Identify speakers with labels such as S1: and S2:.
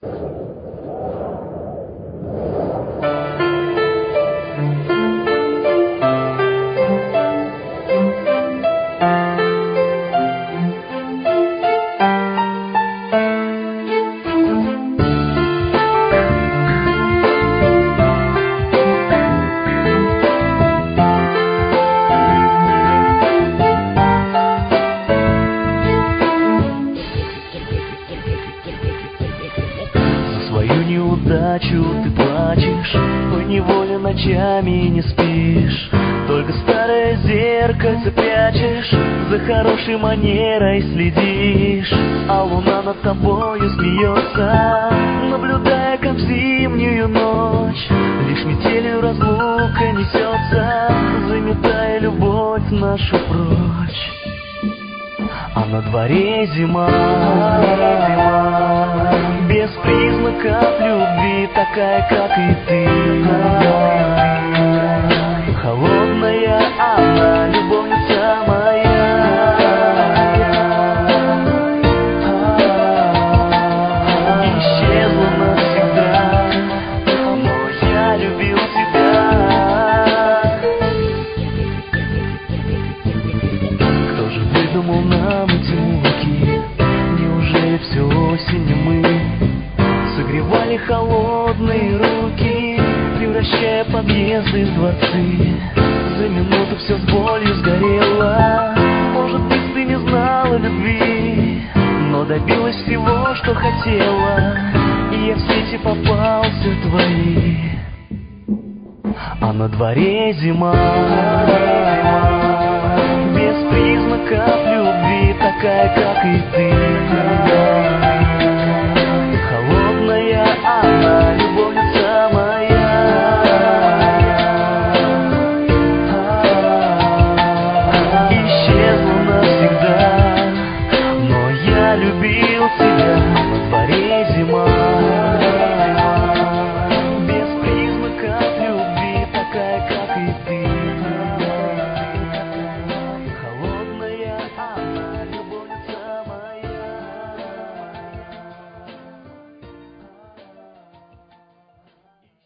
S1: Неудачу ты плачешь, поневоле ночами не спишь, только старое зеркальце прячешь, за хорошей манерой следишь, а луна над тобою смеется, наблюдая, как в зимнюю ночь лишь метелью разлука несется, заметая любовь нашу прочь. А на дворе зима, без признаков любви, такая, как и ты. Холодная она, любовница моя. Исчезла навсегда, но я любил тебя. Кто же выдумал нам эти муки? Неужели все осенью мы согревали холодные руки, превращая подъезды в дворцы? За минуту все с болью сгорело. Может быть, ты не знала любви, но добилась всего, что хотела, и я в сети попался твои. А на дворе зима, без признаков любви, такая, как и ты.